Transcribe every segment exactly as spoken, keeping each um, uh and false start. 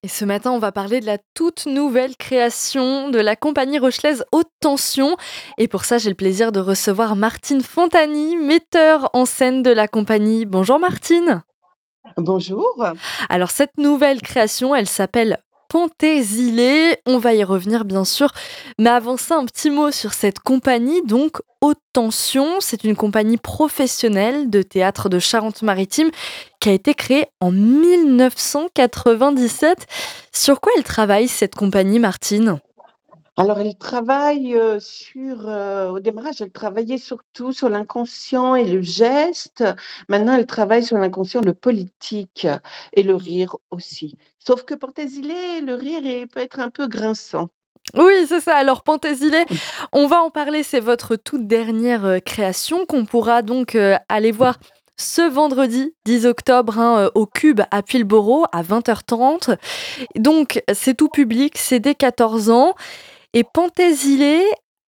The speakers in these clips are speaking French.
Et ce matin, on va parler de la toute nouvelle création de la compagnie rochelaise Haute Tension. Et pour ça, j'ai le plaisir de recevoir Martine Fontani, metteur en scène de la compagnie. Bonjour Martine. Bonjour. Alors cette nouvelle création, elle s'appelle Pentésilée. On va y revenir bien sûr. Mais avant ça, un petit mot sur cette compagnie, donc Haute Tension. C'est une compagnie professionnelle de théâtre de Charente-Maritime qui a été créée en mille neuf cent quatre-vingt-dix-sept. Sur quoi elle travaille cette compagnie, Martine? Alors, elle travaille euh, sur, euh, au démarrage, elle travaillait surtout sur l'inconscient et le geste. Maintenant, elle travaille sur l'inconscient, le politique et le rire aussi. Sauf que pour Tézilé, le rire est- peut être un peu grinçant. Oui, c'est ça. Alors, Pentésilée, on va en parler. C'est votre toute dernière euh, création qu'on pourra donc euh, aller voir ce vendredi dix octobre hein, euh, au Cube à Pilboro à vingt heures trente. Donc, c'est tout public, c'est dès quatorze ans. Et Pentésilée,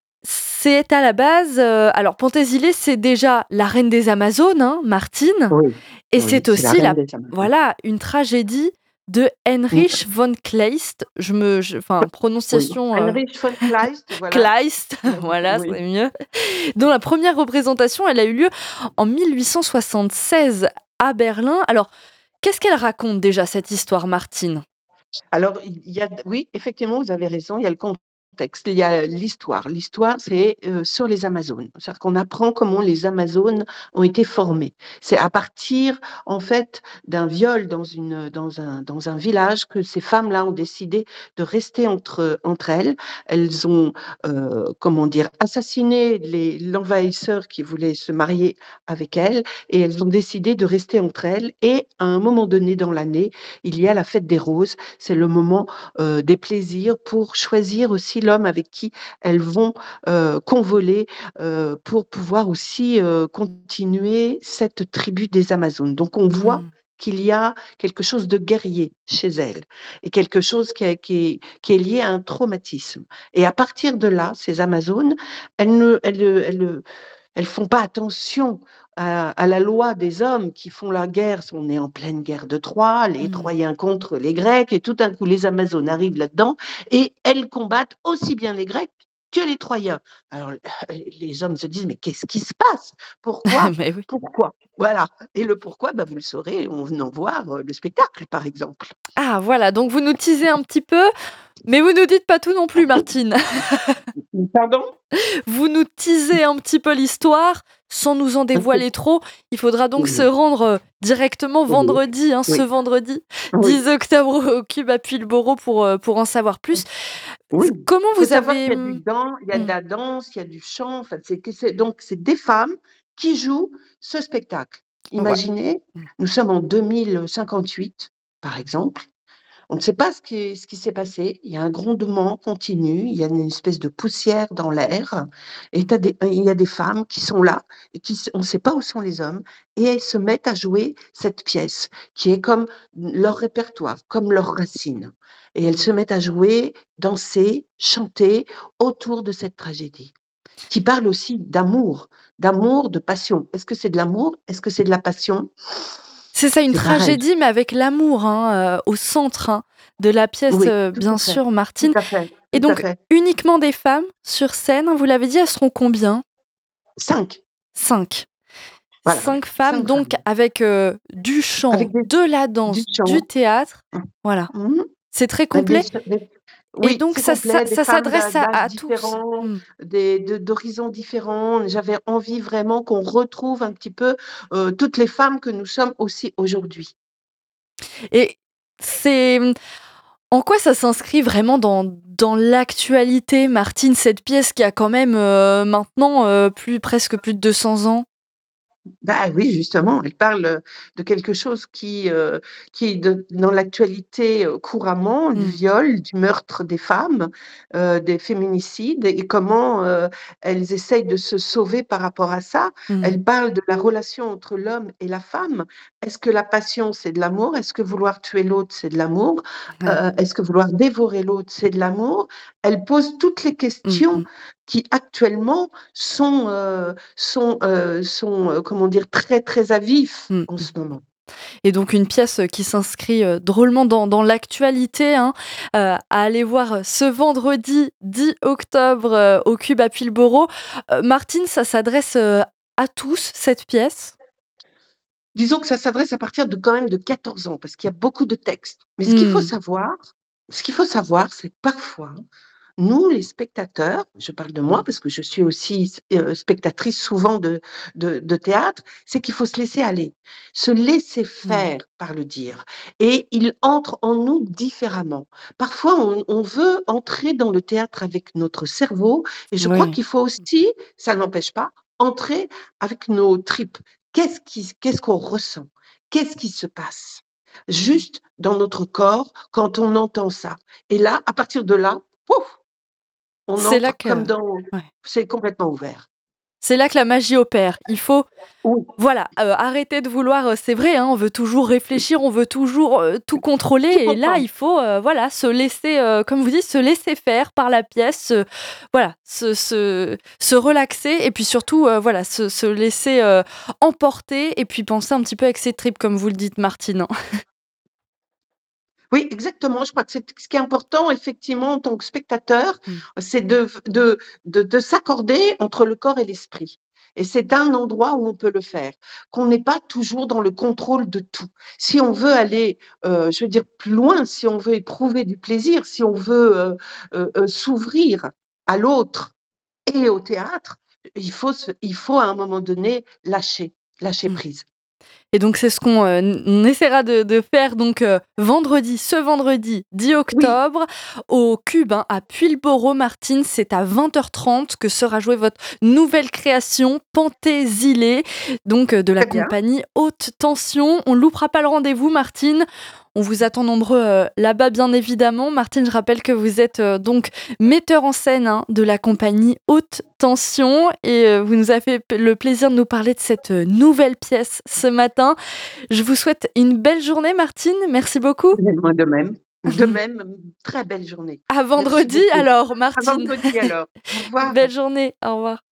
c'est à la base. euh, alors, Pentésilée, c'est déjà la reine des Amazones, hein, Martine. Oui, Et oui, c'est c'est la aussi reine la, des Amazones. voilà, une tragédie de Mm, Heinrich von Kleist. Je me, je- enfin, oui, prononciation euh, Heinrich von Kleist, voilà. Kleist, voilà, Oui. c'est mieux. Dont la première représentation, elle a eu lieu en mille huit cent soixante-seize à Berlin. Alors, qu'est-ce qu'elle raconte déjà cette histoire, Martine? Alors, il y a, oui, effectivement, vous avez raison, il y a le contexte, il y a l'histoire. L'histoire, c'est euh, sur les Amazones. C'est-à-dire qu'on apprend comment les Amazones ont été formées. C'est à partir, en fait, d'un viol dans, une, dans, un, dans un village que ces femmes-là ont décidé de rester entre, entre elles. Elles ont, euh, comment dire, assassiné les, l'envahisseur qui voulait se marier avec elles et elles ont décidé de rester entre elles. Et à un moment donné dans l'année, il y a la fête des roses, c'est le moment euh, des plaisirs pour choisir aussi l'homme avec qui elles vont euh, convoler euh, pour pouvoir aussi euh, continuer cette tribu des Amazones. Donc on voit Hmm. qu'il y a quelque chose de guerrier chez elles et quelque chose qui est, qui est, qui est lié à un traumatisme. Et à partir de là, ces Amazones, elles ne, elles, elles, elles font pas attention à, à, la loi des hommes qui font la guerre. On est en pleine guerre de Troie, les Hmm. Troyens contre les Grecs, et tout d'un coup, les Amazones arrivent là-dedans, et elles combattent aussi bien les Grecs que les Troyens. Alors, les hommes se disent, mais qu'est-ce qui se passe? Pourquoi? Mais oui. Pourquoi? Voilà. Et le pourquoi, bah, vous le saurez en venant voir euh, le spectacle, par exemple. Ah, voilà, donc vous nous teasez un petit peu, mais vous nous dites pas tout non plus, Martine. Pardon? Vous nous teasez un petit peu l'histoire sans nous en dévoiler trop. Il faudra donc se Oui, rendre euh, directement oui, vendredi, hein, ce oui, vendredi oui. dix octobre au Cube à Pilboro pour, euh, pour en savoir plus. Oui, Comment il faut vous savoir avez... qu'il y a du hum, dan il y a de hum, la danse, il y a du chant, en fait, c'est que c'est donc c'est des femmes qui jouent ce spectacle. ouais. Imaginez, Hum, nous sommes en deux mille cinquante-huit, par exemple. On ne sait pas ce qui, ce qui s'est passé. Il y a un grondement continu, il y a une espèce de poussière dans l'air, et hum. t'as des- il y a des femmes qui sont là, et qui, s- on ne sait pas où sont les hommes, et elles se mettent à jouer cette pièce, qui est comme leur répertoire, comme leur racine. Et elles se mettent à jouer, danser, chanter autour de cette tragédie, qui parle aussi d'amour, d'amour, de passion. Est-ce que c'est de l'amour? Est-ce que c'est de la passion? C'est ça, une C'est pareil. tragédie, mais avec l'amour hein, euh, au centre hein, de la pièce, Oui, euh, tout bien à fait, sûr, tout Martine. à fait, Et tout à donc, fait. uniquement des femmes sur scène, hein, vous l'avez dit, elles seront combien? Cinq, Cinq. voilà, Cinq femmes, cinq donc femmes, avec euh, du chant, avec des, de la du danse, du chant. théâtre. Voilà, Mhm. c'est très Avec des- complet. des- Et oui, donc, c'est ça, ça, complet, des ça femmes d'a- s'adresse à, d'âges à tous. différents, Hmm. des, de- d'horizons différents. J'avais envie vraiment qu'on retrouve un petit peu euh, toutes les femmes que nous sommes aussi aujourd'hui. Et c'est... En quoi ça s'inscrit vraiment dans, dans l'actualité, Martine, cette pièce qui a quand même euh, maintenant euh, plus, presque plus de deux cents ans? Bah oui, justement, elle parle euh, de quelque chose qui, euh, qui est de- dans l'actualité euh, couramment, du Hmm. viol, du meurtre des femmes, euh, des féminicides, et comment euh, elles essayent de se sauver par rapport à ça. Hmm. Elle parle de la relation entre l'homme et la femme. Est-ce que la passion, c'est de l'amour? Est-ce que vouloir tuer l'autre, c'est de l'amour? Ouais. Euh, est-ce que vouloir dévorer l'autre, c'est de l'amour? Elle pose toutes les Hmm, questions hmm, qui actuellement sont... euh, sont, euh, sont euh, comment dire, très, très à vif hmm, en hmm. ce moment. Et donc une pièce qui s'inscrit euh, drôlement dans, dans l'actualité, hein, euh, à aller voir ce vendredi dix octobre euh, au Cube à Pilboro. Euh, Martine, ça s'adresse euh, à tous, cette pièce? Disons que ça s'adresse à partir de quand même de quatorze ans, parce qu'il y a beaucoup de textes. Mais ce qu'il faut Hmm. savoir, ce qu'il faut savoir, c'est que parfois, nous, les spectateurs, je parle de moi parce que je suis aussi euh, spectatrice souvent de, de, de théâtre, c'est qu'il faut se laisser aller, se laisser Hmm. faire par le dire. Et il entre en nous différemment. Parfois, on, on veut entrer dans le théâtre avec notre cerveau, et je crois Oui. qu'il faut aussi, ça n'empêche pas, entrer avec nos tripes. Qu'est-ce qui, qu'est-ce qu'on ressent? Qu'est-ce qui se passe? Juste dans notre corps quand on entend ça. Et là, à partir de là, pouf, on C'est là entre que, comme dans, ouais. c'est complètement ouvert. C'est là que la magie opère. Il faut Oui, Voilà, heu, arrêter de vouloir, heu, c'est vrai, hein, on veut toujours réfléchir, on veut toujours, heu, tout contrôler tout et là, comprendre. il faut, heu, voilà, se laisser, heu, comme vous dites, se laisser faire par la pièce, heu, voilà, se se se relaxer et puis surtout, heu, voilà, se se laisser, heu, emporter et puis penser un petit peu avec ses tripes, comme vous le dites, Martine, hein. Oui, exactement. Je crois que c'est ce qui est important, effectivement, en tant que spectateur, Mmh. c'est de, de, de, de s'accorder entre le corps et l'esprit. Et c'est un endroit où on peut le faire, qu'on n'est pas toujours dans le contrôle de tout. Si on veut aller, euh, je veux dire, plus loin, si on veut éprouver du plaisir, si on veut euh, euh, euh, s'ouvrir à l'autre et au théâtre, il faut, se- il faut à un moment donné lâcher, lâcher Mmh. prise. Et donc c'est ce qu'on, heu, on essaiera de de faire donc, heu, vendredi, ce vendredi dix Oui, octobre au Cube, hein, à Puyllboro, Martine. C'est à vingt heures trente que sera jouée votre nouvelle création, Pentésilée, donc heu, de la très bien. compagnie Haute Tension. On loupera pas le rendez-vous, Martine. On vous attend nombreux, heu, là-bas, bien évidemment. Martine, je rappelle que vous êtes, heu, donc metteur en scène, hein, de la compagnie Haute Tension et heu, vous nous avez fait p le plaisir de nous parler de cette, heu, nouvelle pièce ce matin. Je vous souhaite une belle journée, Martine. Merci beaucoup. Moi de même. De même, très belle journée. À Merci vendredi beaucoup. alors, À Martine. vendredi alors. Au revoir. Belle journée. Au revoir.